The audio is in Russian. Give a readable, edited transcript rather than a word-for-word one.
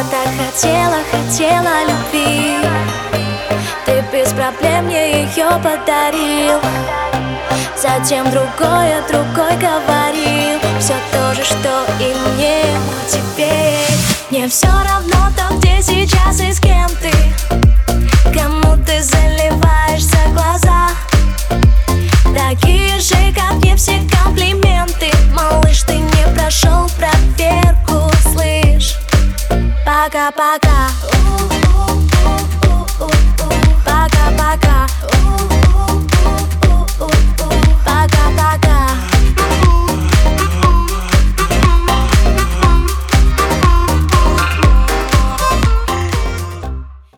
Я так хотела любви, ты без проблем мне ее подарил. Затем другой говорил все то же, что и мне. Но теперь мне все равно то, где сейчас и с кем ты, кому ты заливаешься глаза. Такие же, как мне, все комплименты. Малыш, ты не прошел проверку, слышь. Пока-пока.